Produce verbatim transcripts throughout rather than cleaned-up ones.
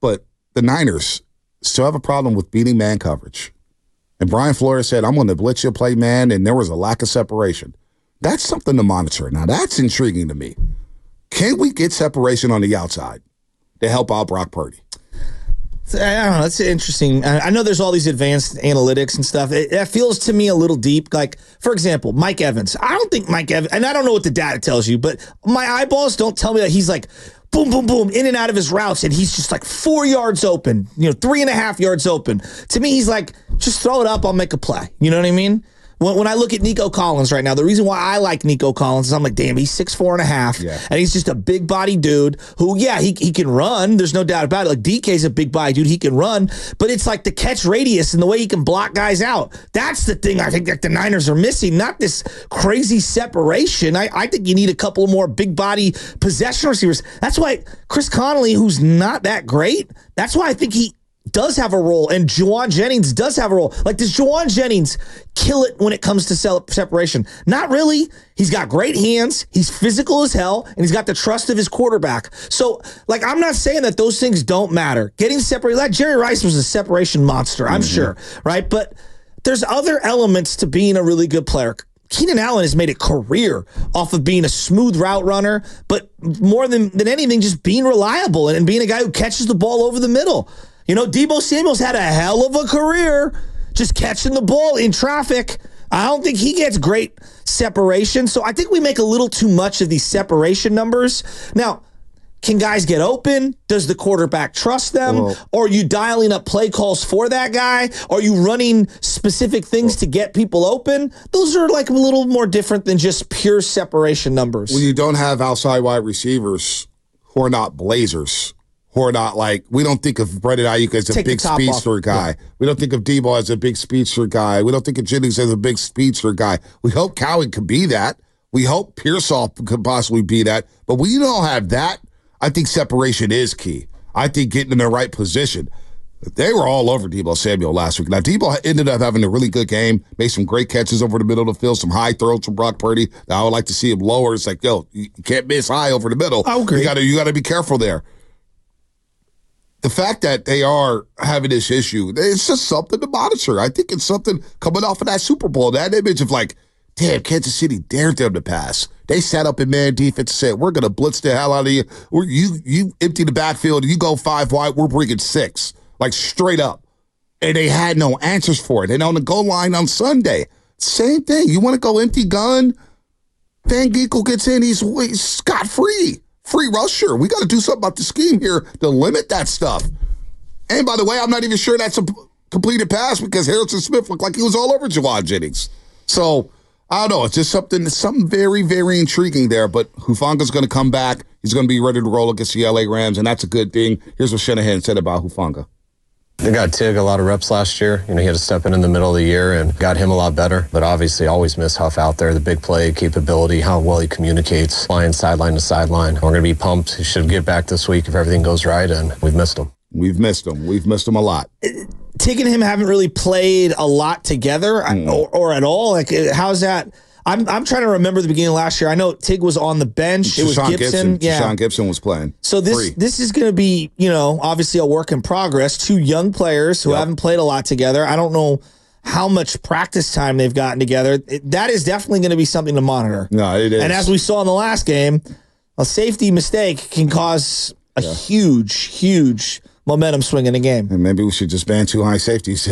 but the Niners still have a problem with beating man coverage. And Brian Flores said, I'm going to blitz you, play man, and there was a lack of separation. That's something to monitor. Now, that's intriguing to me. Can we get separation on the outside to help out Brock Purdy? I don't know. That's interesting. I know there's all these advanced analytics and stuff. It, it feels to me a little deep. Like, for example, Mike Evans. I don't think Mike Evans, and I don't know what the data tells you, but my eyeballs don't tell me that he's like, boom, boom, boom, in and out of his routes, and he's just like four yards open, you know, three and a half yards open. To me, he's like, just throw it up, I'll make a play. You know what I mean? When, when I look at Nico Collins right now, the reason why I like Nico Collins is I'm like, damn, he's six four and a half, yeah. and he's just a big body dude who, yeah, he he can run. There's no doubt about it. Like D K's a big body dude, he can run, but it's like the catch radius and the way he can block guys out. That's the thing I think that the Niners are missing, not this crazy separation. I, I think you need a couple more big body possession receivers. That's why Chris Connolly, who's not that great, that's why I think he does have a role, and Juwan Jennings does have a role. Like, does Juwan Jennings kill it when it comes to separation? Not really. He's got great hands, he's physical as hell, and he's got the trust of his quarterback. So, like, I'm not saying that those things don't matter. Getting separated, like Jerry Rice was a separation monster, I'm mm-hmm. sure, right? But there's other elements to being a really good player. Keenan Allen has made a career off of being a smooth route runner, but more than, than anything, just being reliable and, and being a guy who catches the ball over the middle. You know, Deebo Samuel's had a hell of a career just catching the ball in traffic. I don't think he gets great separation. So I think we make a little too much of these separation numbers. Now, can guys get open? Does the quarterback trust them? Whoa. Or are you dialing up play calls for that guy? Are you running specific things Whoa. to get people open? Those are like a little more different than just pure separation numbers. When you don't have outside wide receivers who are not blazers, who are not like, we don't think of Brandon Ayuk as a Take big speedster off. guy. Yeah. We don't think of Deebo as a big speedster guy. We don't think of Jennings as a big speedster guy. We hope Cowie could be that. We hope Pearsall could possibly be that. But when you don't have that, I think separation is key. I think getting in the right position. They were all over Deebo Samuel last week. Now, Deebo ended up having a really good game, made some great catches over the middle of the field, some high throws from Brock Purdy. Now, I would like to see him lower. It's like, yo, you can't miss high over the middle. I agree. You got to you got to be careful there. The fact that they are having this issue, it's just something to monitor. I think it's something coming off of that Super Bowl, that image of like, damn, Kansas City dared them to pass. They sat up in man defense and said, we're going to blitz the hell out of you. We're, you you empty the backfield, you go five wide, we're bringing six. Like, straight up. And they had no answers for it. And on the goal line on Sunday, same thing. You want to go empty gun? Van Ginkel gets in, he's, he's scot-free. Free rusher. We got to do something about the scheme here to limit that stuff. And by the way, I'm not even sure that's a completed pass because Harrison Smith looked like he was all over Juwan Jennings. So, I don't know. It's just something, something very, very intriguing there. But Hufanga's going to come back. He's going to be ready to roll against the L A Rams, and that's a good thing. Here's what Shanahan said about Hufanga. They got Tig a lot of reps last year. You know, he had to step in in the middle of the year and got him a lot better. But obviously, always miss Huff out there. The big play capability, how well he communicates, flying sideline to sideline. We're going to be pumped. He should get back this week if everything goes right, and we've missed him. We've missed him. We've missed him a lot. Tig and him haven't really played a lot together mm. or, or at all. Like, how's that? I'm I'm trying to remember the beginning of last year. I know Tig was on the bench. It was Deshaun Gibson. Gibson. Yeah. Deshaun Gibson was playing. So this Free. this is going to be, you know, obviously a work in progress. Two young players who yep. haven't played a lot together. I don't know how much practice time they've gotten together. It, that is definitely going to be something to monitor. No, it is. And as we saw in the last game, a safety mistake can cause a yeah. huge, huge momentum swing in a game. And maybe we should just ban two high safeties.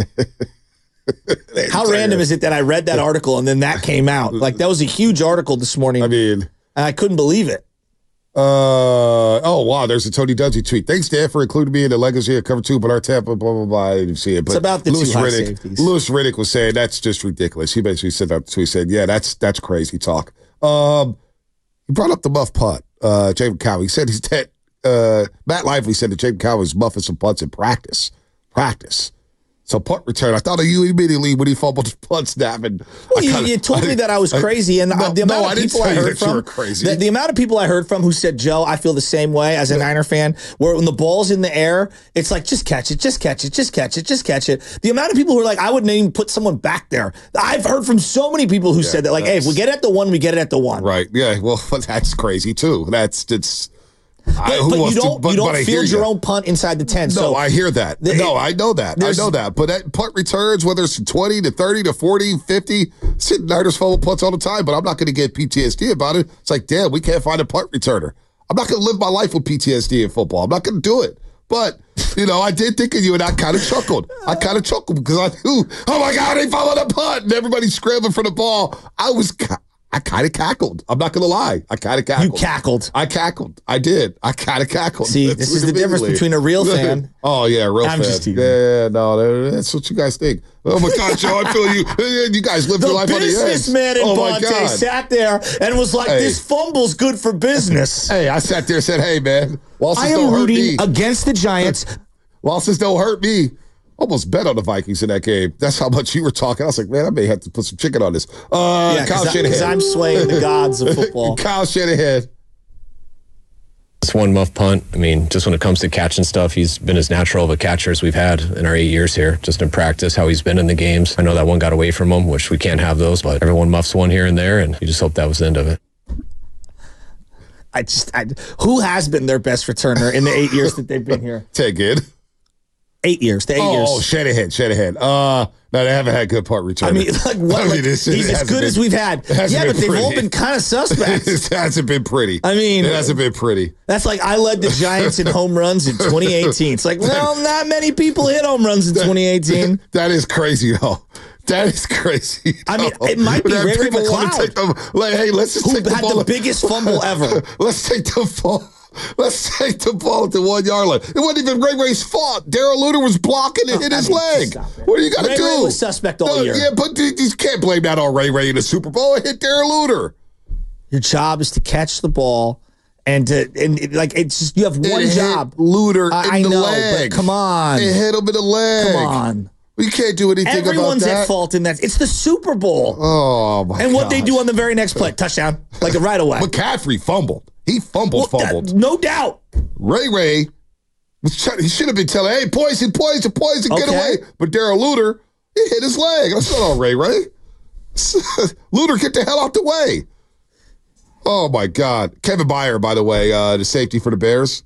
How random is it that I read that article and then that came out? Like, that was a huge article this morning. I mean, and I couldn't believe it. Uh oh wow! There's a Tony Dungy tweet. Thanks, Dan, for including me in the legacy of cover two, but our Tampa blah blah blah. I didn't see it. But it's about the Louis two high Riddick, safeties. Louis Riddick was saying that's just ridiculous. He basically said that. So he said, "Yeah, that's that's crazy talk." Um, he brought up the muff punt. Uh, Jacob Cowie. He said he's that. Uh, Matt Lively said that Jacob Cowie was muffing some punts in practice. Practice. So punt return. I thought of you immediately when he fumbled the punt snap. And well, you, kinda, you told I, me that I was crazy, and no, the amount no, of people I, I heard from, the, the amount of people I heard from who said, "Joe, I feel the same way as a yeah. Niner fan." Where when the ball's in the air, it's like just catch it, just catch it, just catch it, just catch it. The amount of people who are like, "I wouldn't even put someone back there." I've heard from so many people who yeah, said that, like, "Hey, if we get it at the one, we get it at the one." Right? Yeah. Well, that's crazy too. That's it's. I, But, who but you wants to- don't but- you but don't I hear field your ya. own punt inside the ten. No, so I hear that. The- no, I know that. I there's- know that. But that punt returns, whether it's twenty to thirty to forty, fifty, sit Niners fumble punts all the time, but I'm not going to get P T S D about it. It's like, damn, we can't find a punt returner. I'm not going to live my life with P T S D in football. I'm not going to do it. But, you know, I did think of you, and I kind of chuckled. I kind of chuckled because I knew, oh, my God, they followed a punt, and everybody's scrambling for the ball. I was, I kind of cackled. I'm not going to lie. I kind of cackled. You cackled. I cackled. I did. I kind of cackled. See, That's this is the difference immediately. between a real fan. Oh, yeah, real I'm fan. just teasing. Yeah, no, that's what you guys think. Oh, my God, Joe, I feel you. You guys live your The life on the edge. businessman in Oh, my Bonte God. sat there and was like, Hey. "This fumble's good for business." Hey, I sat there and said, hey, man, losses I am don't hurt rooting me. against the Giants. Losses don't hurt me. Almost bet on the Vikings in that game. That's how much you were talking. I was like, man, I may have to put some chicken on this. Uh, Yeah, Kyle because Shanahan. I'm swaying the gods of football. Kyle Shanahan. It's one muff punt. I mean, just when it comes to catching stuff, he's been as natural of a catcher as we've had in our eight years here, just in practice, how he's been in the games. I know that one got away from him, which we can't have those, but everyone muffs one here and there, and you just hope that was the end of it. I just, I, who has been their best returner in the eight years that they've been here? Take it. Eight years. The eight Oh, years. Shanahan, Shanahan. Uh, no, they haven't had good punt return. I mean, like what? I mean, like, it's- it he's as hasn't good been- as we've had. it hasn't Yeah, been but they've all pretty. been kind of suspect. it hasn't been pretty. I mean, it hasn't been pretty. That's like I led the Giants in home runs in twenty eighteen. It's like, well, not many people hit home runs in twenty eighteen. That is crazy, though. That is crazy. I mean, though. it might be That Ray Ray people wanna McCloud. take the- like, hey, let's just Who take the had ball. the biggest fumble ever. Let's take the ball. Let's take the ball at the one yard line. It wasn't even Ray Ray's fault. Daryl Luter was blocking and hit I his mean, leg. stop it. What do you got to Ray do? Ray was suspect all No, year. Yeah, but you you can't blame that on Ray Ray in the Super Bowl. It hit Daryl Luter. Your job is to catch the ball and to and it- like it's just you have one It hit job. Luter I- in I the know, leg. but come on. It hit him in the leg. Come on. You can't do anything Everyone's about that. at fault in that. It's the Super Bowl. Oh my! and what they gosh. do on the very next play, touchdown, like right away. McCaffrey fumbled. He fumbled, Well, that- fumbled. no doubt. Ray Ray was trying, he should have been telling, hey, poison, poison, poison, get Okay. away. But Daryl Luter, he hit his leg. That's not on Ray Ray. Luter, get the hell out the way. Oh, my God. Kevin Byard, by the way, uh, the safety for the Bears.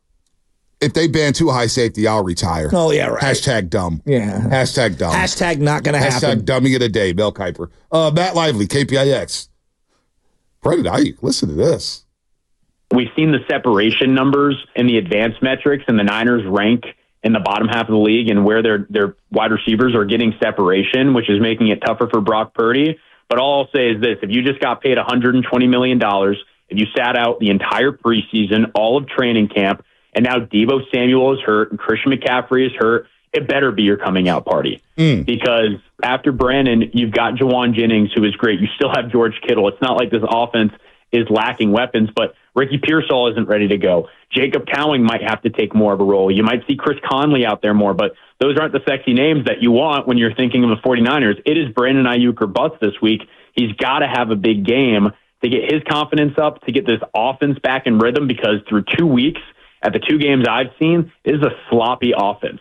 If they ban too high safety, I'll retire. Oh, yeah, right. Hashtag dumb. Yeah. Hashtag dumb. Hashtag not going to Hashtag happen. dummy of the day, Mel Kiper. Uh, Matt Lively, K P I X. Brendan Ayuk, listen to this. We've seen the separation numbers in the advanced metrics, and the Niners rank in the bottom half of the league and where their their wide receivers are getting separation, which is making it tougher for Brock Purdy. But all I'll say is this: if you just got paid one hundred twenty million dollars, if you sat out the entire preseason, all of training camp, and now Deebo Samuel is hurt and Christian McCaffrey is hurt, it better be your coming out party. Mm. Because after Brandon, you've got Jawan Jennings, who is great. You still have George Kittle. It's not like this offense is lacking weapons, but Ricky Pearsall isn't ready to go. Jacob Cowing might have to take more of a role. You might see Chris Conley out there more, but those aren't the sexy names that you want when you're thinking of the 49ers. It is Brandon Ayuk or bust this week. He's got to have a big game to get his confidence up, to get this offense back in rhythm, because through two weeks, at the two games I've seen, it is a sloppy offense.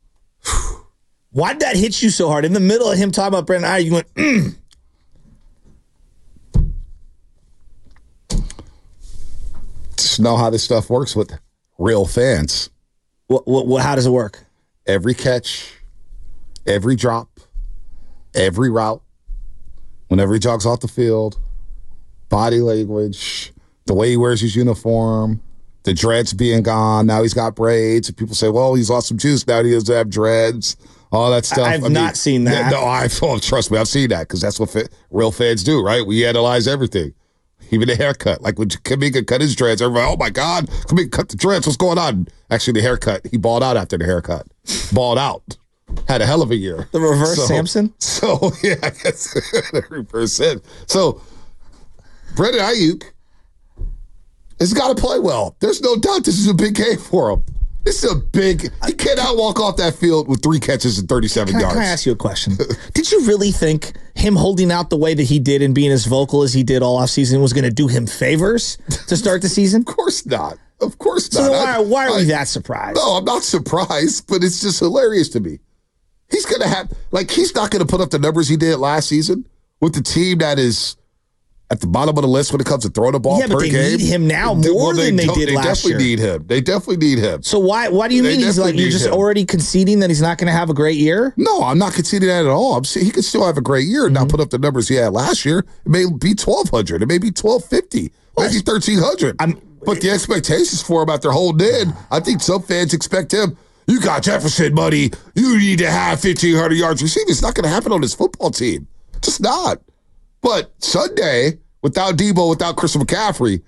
Why'd that hit you so hard? In the middle of him talking about Brandon Ayuk, you went, mm. Just know how this stuff works with real fans. What, what, what, how does it work? Every catch, every drop, every route, whenever he jogs off the field, body language, the way he wears his uniform, the dreads being gone. Now he's got braids. And people say, well, he's lost some juice. Now he doesn't have dreads. All that stuff. I've not seen that. No, I oh, trust me, I've seen that because that's what fa- real fans do, right? We analyze everything. Even the haircut. Like when Kamika cut his dreads, everybody, oh my God, Kamika cut the dreads. What's going on? Actually, the haircut, he balled out after the haircut. Balled out. Had a hell of a year. The reverse so, Samson? So, yeah, I guess the reverse Samson. So, Brandon Ayuk has got to play well. There's no doubt this is a big game for him. This is a big, he cannot walk off that field with three catches and thirty-seven Can I, yards. can I ask you a question? Did you really think him holding out the way that he did and being as vocal as he did all offseason was going to do him favors to start the season? Of course not. Of course So not. then why, I- why are we I- that surprised? No, I'm not surprised, but it's just hilarious to me. He's going to have, like, he's not going to put up the numbers he did last season with the team that is at the bottom of the list when it comes to throwing the ball Yeah, per but they game. need him now They- more well, they than they don't- did they last year. definitely need him. They definitely need him. So why why do you They mean he's like definitely you're need just him. already conceding that he's not going to have a great year? No, I'm not conceding that at all. I'm saying he could still have a great year and Mm-hmm. not put up the numbers he had last year. It may be twelve hundred. It may be twelve fifty. Maybe thirteen hundred. I'm- But the expectations for him after holding in, I think some fans expect him. You got Jefferson, buddy. You need to have fifteen hundred yards receiving. It's not going to happen on this football team. Just not. But Sunday, without Debo, without Chris McCaffrey,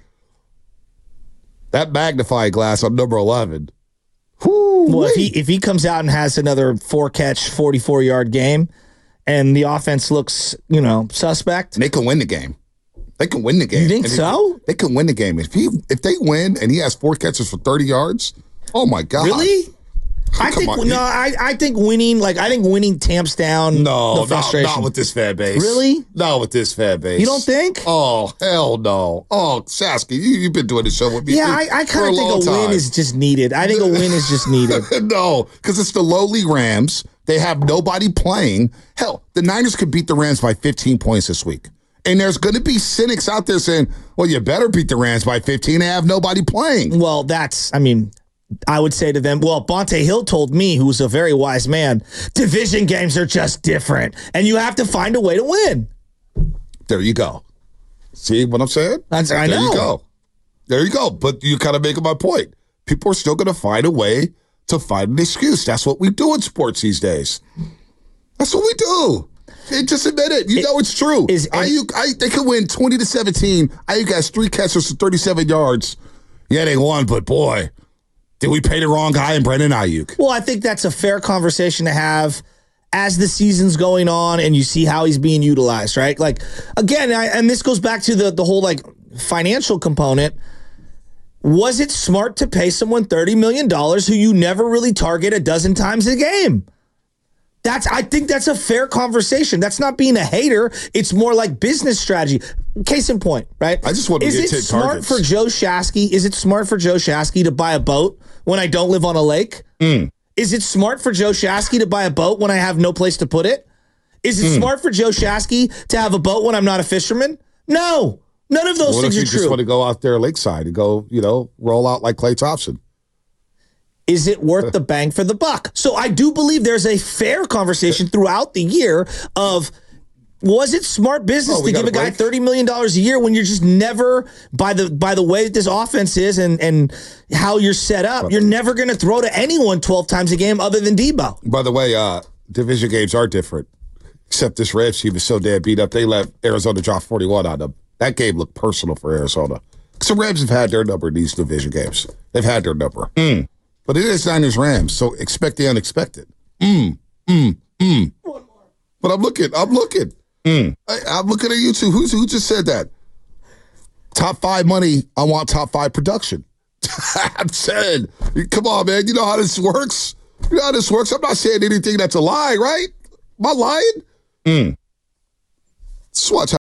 that magnifying glass on number eleven. Whoo, Well, if he if he comes out and has another four catch, forty-four yard game, and the offense looks, you know, suspect, they can win the game. They can win the game. You think And so? They, they can win the game. If he if they win and he has four catches for thirty yards, oh my God. really? I Come think on. no, I, I think winning like I think winning tamps down No, the not, frustration. not with this fan base. Really? Not with this fan base. You don't think? Oh, hell no. Oh, Sasky, you, you've been doing the show with me. Yeah, for- I, I for kind of think long a win time. is just needed. I think a win is just needed. No, because it's the lowly Rams. They have nobody playing. Hell, the Niners could beat the Rams by fifteen points this week. And there's going to be cynics out there saying, well, you better beat the Rams by fifteen. They have nobody playing. Well, that's, I mean, I would say to them, well, Bonte Hill told me, who's a very wise man, division games are just different, and you have to find a way to win. There you go. See what I'm saying? That's, I there know. you go. There you go. But you kind of making my point. People are still going to find a way to find an excuse. That's what we do in sports these days. That's what we do. Hey, just admit it. You know it's true. is- Ayuk, I, they could win twenty to seventeen. Ayuk has three catches for thirty-seven yards. Yeah, they won, but boy, did we pay the wrong guy in Brendan Ayuk? Well, I think that's a fair conversation to have as the season's going on and you see how he's being utilized, right? Like, again, I, and this goes back to the, the whole, like, financial component. Was it smart to pay someone thirty million dollars who you never really target a dozen times a game? That's, I think that's a fair conversation. That's not being a hater. It's more like business strategy. Case in point, right? I just want to Is get it ten smart targets. for Joe Shasky? Is it smart for Joe Shasky to buy a boat when I don't live on a lake? Mm. Is it smart for Joe Shasky to buy a boat when I have no place to put it? Is it Mm. smart for Joe Shasky to have a boat when I'm not a fisherman? No. None of those What if things you are just true. want to go out there lakeside and go, you know, roll out like Klay Thompson? Is it worth the bang for the buck? So I do believe there's a fair conversation throughout the year of, was it smart business Oh, we to give got a a guy break? thirty million dollars a year when you're just never, by the by the way that this offense is and, and how you're set up, you're never going to throw to anyone twelve times a game other than Debo. By the way, uh, division games are different. Except this Rams team is so damn beat up, they let Arizona drop forty-one on them. That game looked personal for Arizona. So Rams have had their number in these division games. They've had their number. Mm. But it is Niners-Rams, so expect the unexpected. Mm, mm, mm. But I'm looking, I'm looking. Mm. I, I'm looking at you two. Who's, who just said that? Top five money, I want top five production. I'm saying, come on, man. You know how this works? You know how this works? I'm not saying anything that's a lie, right? Am I lying? Mm. Just watch how